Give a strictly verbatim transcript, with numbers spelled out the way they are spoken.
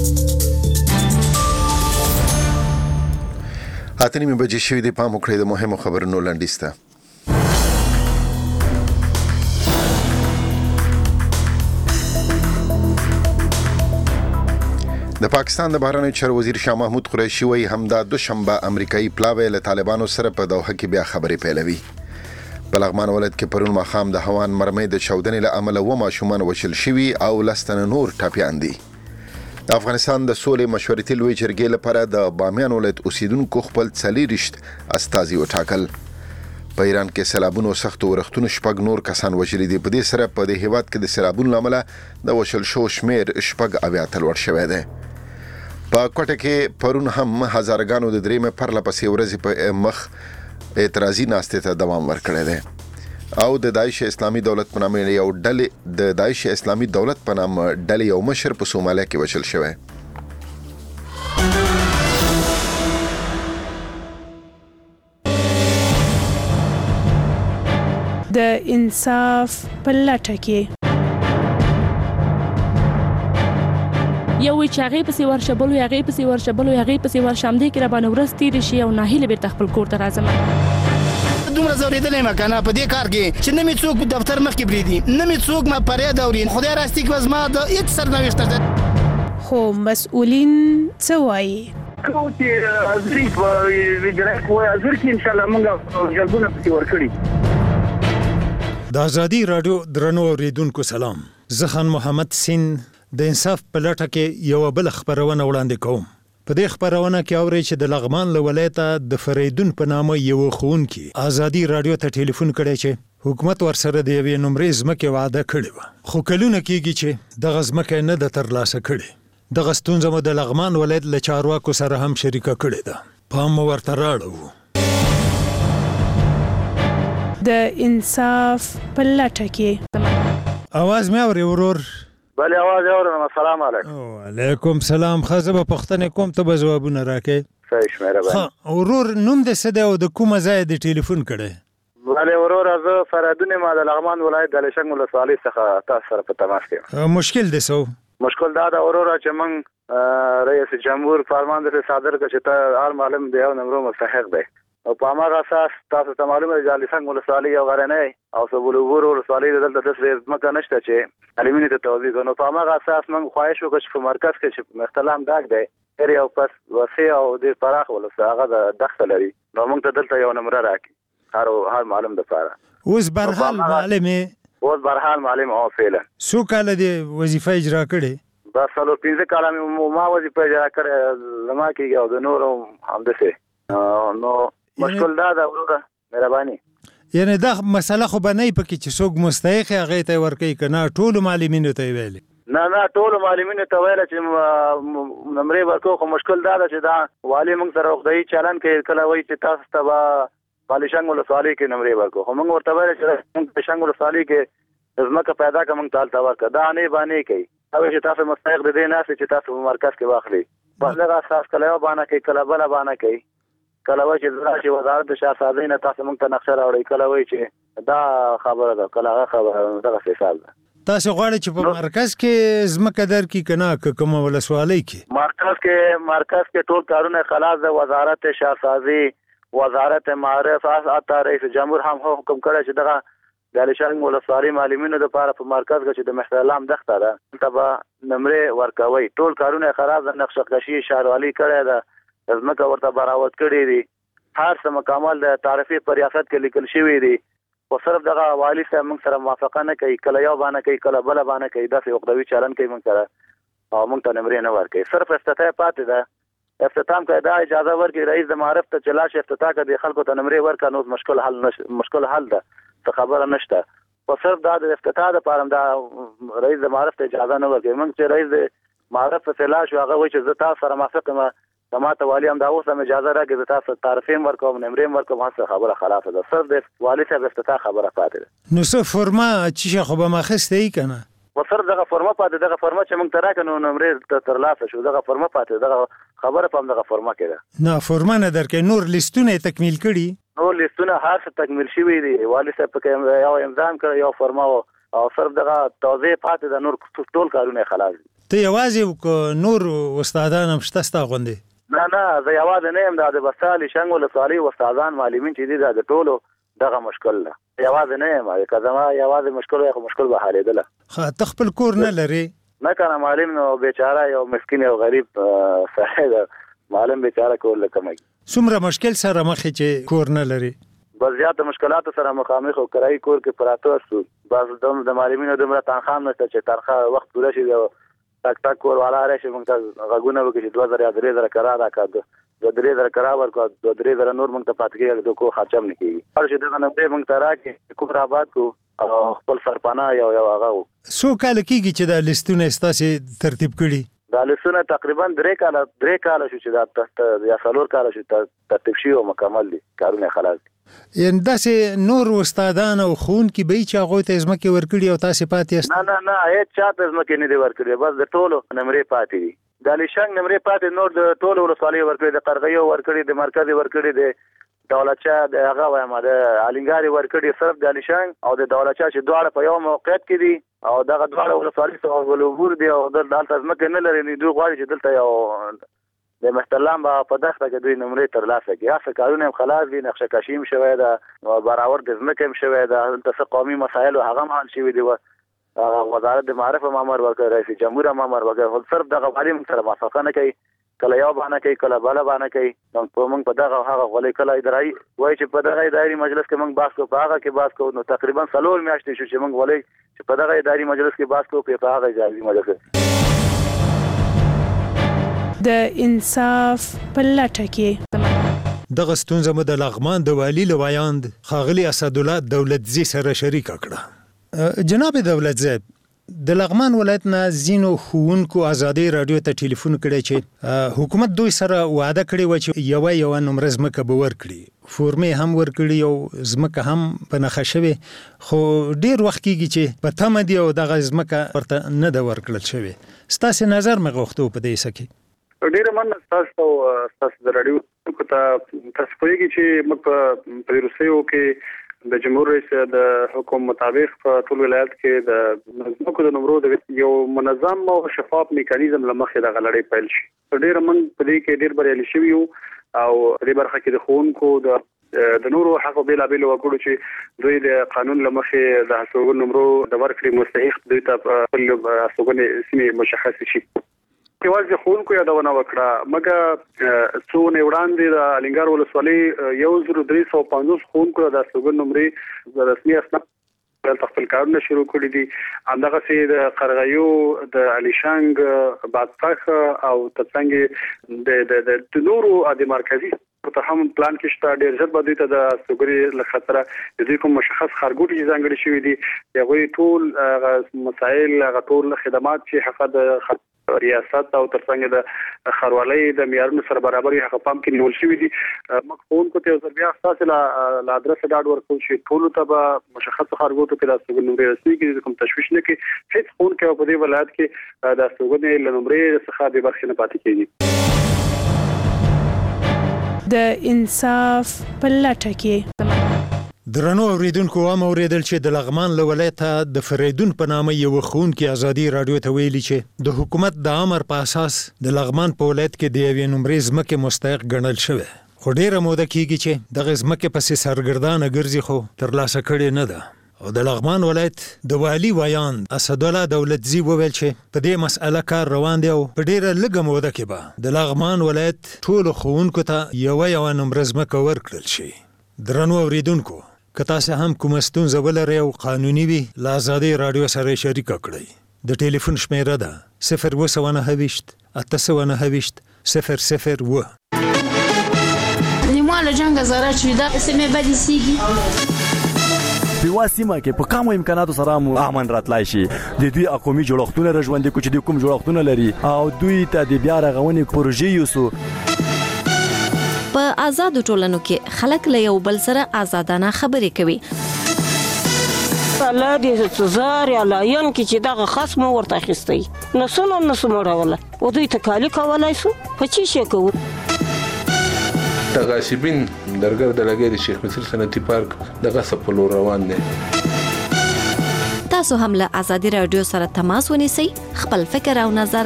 اته نیمې بجې شوې دي. پام وکړئ د مهمو خبرونو لنډیز ته. د پاکستان د بهرنیو چارو وزیر شاه محمود قریشي وایي همدا دوشنبه امریکایي پلاوی له طالبانو سره په دوحه کې بیا خبرې پیلوي. په لغمان ولایت کې پرون ماښام د هوان مرمۍ د چاودنې له امله اووه ماشومان وژل شوي او لس تنه نور ټپیان دي. د افغانستان د سولې مشورتي لوی جرګې لپاره د بامیان ولایت اوسیدونکو خپل څلېرویشت استازي وټاکل. په ایران کې سیلابونو سختو ورښتونو شپږ نور کسان وژلي دي. په دې سره په دې هیواد کې د سیلابونو له امله د وژل شوو شمېر شپږ اویا ته لوړ شوی دی. په کوټه کې پرون هم هزارګانو د درېمې پرله پسې ورځې په مخ اعتراضي ناستې ته دوام ورکړی دی او د داعش اسلامي دولت په نامه یو ډلې د داعش اسلامي دولت په نامه ډلې یو مشر په سومالیا کې وژل شوی. د انصاف په لټه کې یو وی چې هغې پسې ورشه بل وی هغې پسې ورشه بل وی هغې پسې ورشه همدې کې راباندې ورځ تېرې شي او ناهیلې بېرته خپل کور ته راځم. دومره ځورېدلی یم که نه په دې کار کې چې نه مې څوک دفتر مخکې پرېږدي نه مې څوک ما فریاد اوري. خدای راستي که زما د هېڅ سرنوشت ده. خو مسؤلین څه وایي؟ کوم چې حاضري په وجرایت وایي حاضر کې انشاءالله موږ جلبونه پسې ورکړي. د ازادي راډیو درنو اورېدونکو سلام. زه خان محمد سین د انصاف په لټه کې یو بل خبرونه وړاندې کوم. په دې خبرونه کې اوري چې د لغمان له ولایته د فریدون په نامه یو ښوونکي ازادي راډیو ته ټلیفون کړی چې حکومت ورسره د یوې نمرې ځمکې وعده کړې وه خو کلونه کېږي چې دغه ځمکه نه ده ترلاسه کړې. دغه ستونزه مو د لغمان ولایت له چارواکو سره هم شریکه کړې ده. پام مو ورته راړو. د انصاف په لټه کې اواز مې اوري ورور؟ بله آواز اورم. السلام علیکم. وعلیکم سلام. ښه زه به پوښتنې کوم ته به ځوابونه راکړې. صحیح شمېره به. ښه ورور نوم دې څه دی او د کومه ځایه دې ټلیفون کړی؟ بله ورور زه فریدون یم د لغمان ولایت د الیشنګ ولسوالۍ څخه تاسو سره په تماس کې یم. مشکل دې څه؟ مشکل دا ده وروره چې موږ رئیس جمهور فرمان درته صادر کړ چې ته هر معلم د یو نمرو مستحق دی او په هماغه اساس تاسو ته معلومه ده چې الیشنګ ولسوالۍ یو غرنۍ او سبولوګور ولسوالۍ دلته داسې ځمکه نشته چې علمینې ته توضیح کړو. نو په هماغه اساس موږ خواهش وکړو چې په مرکز کې چې مختلام ډاک دی هر یو پس وسیع او ډېر پراخ ولسوالۍ هغه د دښته لري نو موږ ته دلته یو نمره راکړي هر هر معلم دپاره. اوس برحال معلمې اوس برحال معلم او فعلا څو کاله دې وظیفه اجرا کړې؟ بس څلور پنځه کاله مې ما وظیفه اجرا کړې زما کېږي او د نورو همداسې. نو مشکل دا ده وروره مهرباني. یعنې دا مسله خو به نه وي پکې چې څوک مستحق یې هغې ته یې ورکوي که نه ټولو معلمینو ته یې ویلې؟ نه نه ټولو معلمینو ته ویله چې نمرې ورکوو خو مشکل دا ده چې دا والي موږ سره روغتیايي چلن کوي. کله وایي چې تاسو ته به په الیشنګ ولسوالۍ کې نمرې ورکوو خو موږ ورته ویله چې موږ په الیشنګ ولسوالۍ کې ځمکه پیدا کړه موږ ته هلته ورکړه. دا انې بانې کوي او چې تاسو مستحق د دې نه یاستئ چې تاسو په مرکز کې واخلئ. بس دغه اساس کله یو بانه کوي کله بله بانه کوي. کله وایي چې راشي وزارت د شاهزادۍ نه تاسو موږ ته نقشه راوړئ کله وایي چې دا خبره ده کله هغه خبره دغسې حساب ده. تاسو غواړئ چې په مرکز کې ځمکه درکړي که نه که کومه ولسوالۍ کې؟ مرکز کې مرکز کې ټول کارونه خلاص ده. وزارت شاهسازي وزارت معارف حتی رئیس جمهور هم حکم کړی چې دغه د الیشنګ ولسوالۍ معلمینو دپاره په مرکز کې چې د مهترلام دښته ده هلته به نمرې ورکوئ. ټول کارونه خلاص ده. نقشه کشي ښاروالي کړی ده ځمکه ورته برابر کړي دي. هر څه مکمل د تعرفې په ریاست کې لیکل شوي دي خو صرف دغه والي صاحب موږ سره موافقه نه کوي. کله یو بانه کوي کله بله بانه کوي. داسې عقدوي چلن کوي موږ سره او موږ ته نمرې نه ورکوي. صرف افتتاح پاتې ده. افتتاح که دا اجازه ورکړي رئیس د معارف ته چې لاړ شي افتتاح کړي خلکو ته نمرې ورکړه نو مشکل حل نش مشکل حل ده څه خبره نشته. خو صرف دا د افتتاح دپاره دا رئیس د معارف ته اجازه نه ورکوي. موږ چې رئیس د معارف پسې لاړ شو هغه وایي چې زه تاسو سره موافق یم ما ته والي هم دا اوس هم اجازه راکړي زه تاسو تعرفې هم ورکوم نمرې هم ورکوم. هسه خبره خلاصه ده. صرف د والي صاحب افتتاح خبره پاتې ده. نو څه فورما چې خو به م اخیستی یي که نه؟ و صرف دغه فورما پاتې دغه فورما چې موږ ته راکړه نو نمرې ترلاسه شو. دغه فورما پاتې دغه خبره په همدغه فورما کې ده. نه فورما نه درکوي. نور لیستونه یې تکمیل کړي؟ نور لیستونه هر څه تکمیل شوي دي. والي صاحب پکې یو امضا هم کړی یو فورما او صرف دغه توضیح پاتې ده. نور ټول کارونه یې خلاص دي. ته یوازې نور استادان هم شته ستا غوندې؟ نه نه زه یوازې نه یم، دا د بسته علي شنګ ولسوالۍ استادان معلمین چې دي دا د ټولو دغه مشکل ده. یوازې نه یم، که زما یوازې مشکل وای خو مشکل به حلېدله. ښه ته خپل کور نه لرې؟ نه کنه معلم نو بیچاره یو مسکین او غریب سړی ده، معلم بیچاره کور له کموي. څومره مشکل سره مخ چې کور نه لري؟ بس زیاته مشکلاتو سره مخامخ او کرایي کور کې پراته شو. بس د معلمینو دومره تنخواه نشته چې تنخواه وخت پوره شي تک تک کور والا راشي موږ ته غږونه وکړي چې دوه زره یا درې زره کرا راکړه، دوه درې زره کرا ورکړه، دوه درې زره نور موږ ته پاتې کېږي، د کو خرچه هم نه کېږي. هر شي دغه نمبرې موږ ته راکړي کور آباد کړو او خپل سرپناه یو یو هغه و. څو کاله کېږي چې دا لیستونه ستاسې ترتیب کړي؟ دا لیستونه تقریبا درې کاله درې کاله شو چې دا یا څلور کاله شو ترتیب شي او مکمل دي، کارونه خلاص دي. یعنې داسې نور استادان او ښوونکي به وي چې هغوی ته ځمکې ورکړي او تاسې پاتې یاست؟ نه نه نه هېڅ چا ته ځمکې نه دي ورکړي، بس د ټولو نمرې پاتې دي. د علیشنګ نمرې پاتې، نور د ټولو ولسوالیو ورکړي، د قرغیو ورکړي، د مرکز ورکړي، د دولت شاه د هغه وایم د الینګار ورکړي، صرف د علیشنګ او د دولت شاه چې دواړه په یو موقعیت کې دي او دغه دواړه ولسوالۍ څخه ولوبور دي او دلته ځمکې نه لري، دوی غواړي چې دلته یو د محتلام په دښته کې دوی نمرې ترلاسه کړي. هغه کارونه هم خلاص دي، نقشه کشي هم شوی ده، برابر د ځمکې هم شوی ده، دلته څه قومي مسایل هغه هم حل شوي دي. وزارت د معارف هم امر ورکړی، رئیس جمهور هم امر ورکړی، خو صرف دغه غوالي موږ سره موافقه نه کوي، کله یو بانه کوي کله بله بانه کوي. موږ په دغه هغه غوالي کله اداري وایي چې په دغه اداري مجلس کې موږ بحث کوو، په هغه کې بحث کوو. نو تقریبا څلور میاشتې شو چې موږ غوالي چې په دغه اداري مجلس کې بحث کوو، په هغه اداري مجلس کې د انصاف په لټه کې. دغه ستونزه مو د لغمان د والي له ویاند ښاغلي اسدالله دولتزي سره شریکه کړه. جناب دولتزی، د لغمان ولایت نه ځینو ښوونکو ازادي راډیو ته ټلیفون کړی چې حکومت دوی سره وعده کړې وه چې یوه یوه نمره ځمکه به ورکړي، فورمې هم ورکړي او ځمکه هم په نښه شوې، خو ډېر وخت کېږي چې په تمه دي او دغه ځمکه ورته نه ده ورکړل شوې. ستاسې نظر مې غوښته په دې څه کې؟ ډېره مننه ستاسو ستاسو د راډیو ته. تاسو پوهېږئ چې موږ په روسیو کې د جمهور رئیس د حکم مطابق په ټول ولایت کې د ځمکو د نمرو د یو منظم او شفاف میکانیزم له مخې دغه لړۍ پیل شي. ډېره موږ په دې کې ډېر بریالي شوي یو او دې برخه کې د ښوونکو د د نورو حق بېلابېلو وګړو چې دوی د قانون له مخې د هستوګنو نمرو د ورکړې مستحق دوی ته خپل هستوګنې سیمې مشخصې شي. یوازې ښوونکو یادونه وکړه، مګر څو نه وړاندې د الینګار ولسوالۍ یو زر درې سوه پنځوس ښوونکو د هستوګنو نمرې د رسمي اسناد دلته خپل کارونه شروع کړي دي. همدغسې د قرغیو، د علیشنګ، بادپخ او ترڅنګ د د نورو د مرکزي ته هم پلان کې شته. ډېر ژر به دوی ته د هستوګنې له خطره د دوی کوم مشخص ښارګوټي چې ځانګړي شوي دي د هغوی ټول مسایل، هغه ټول خدمات چې هغه د ریاست او ترڅنګ د ښاروالۍ د معیارونو سره برابر هغه پام کې نیول شوي دي. موږ ښوونکو ته یو ځل بیا ستاسې له ادرسه ډاډ ورکوو چې ټولو ته به مشخصو ښارګوټو کې د هستوګنې نمرې رسېږي، کوم تشویش نه کوي. هېڅ ښوونکی په دې ولایت کې د هستوګنې له نمرې څخه بې برخې نه پاتې کېږي. د انصاف په لټه کې. درنو اوریدونکو، وام اوریدل چې د لغمان له ولایته د فریدون په نامه یو ښوونکي ازادي راډیو ته ویلي چې د حکومت د امر په اساس د لغمان په ولایت کې د یوې نمرې ځمکې مستحق ګڼل شوی، خو ډېره موده کېږي چې دغه ځمکې پسې سرګردانه ګرځي خو ترلاسه کړې نه ده. او د لغمان ولایت د والي ویاند اسدالله دولتزي وویل چې په دې مسأله کار روان دی او په ډېره لږه موده کې به د لغمان ولایت ټولو ښوونکو ته یوه یوه نمره ځمکه ورکړل شي. درنو اوریدونکو، که تاسو هم کومه ستونزه ولرئ او قانوني وي، له ازادي راډیو سره شریکه کړئ. د ټلیفون شمیره ده صفر اوه سوه نهه ویشت اته سوه نهه ویشت صفر صفر اوه. نیمه له جنګه زاره چې دا سیمې بدې سیږي په یوه سیمه کې په کمو امکاناتو سره مو امن راتلای شي. د دوی قومي جوړښتونه راژوندي کړو چې دوی کوم جوړښتونه لري او دوی ته د بیا رغونې پروژې یوسو. په آزادو ټولنو کې خلک له یو بل سره آزادانه خبرې کوي. الله دې زار یا لاین کې چې دغه خصم ورته اخیستی نو څونه نه سموروله او دوی ته کالي کولای سو په چی شي کوو. د غاصبین درګر د لګي د شیخ مصر صنعتي پارک دغه سپلو روان دي. تاسو هم له ازادي رادیو سره تماس ونیسئ، خپل فکر او نظر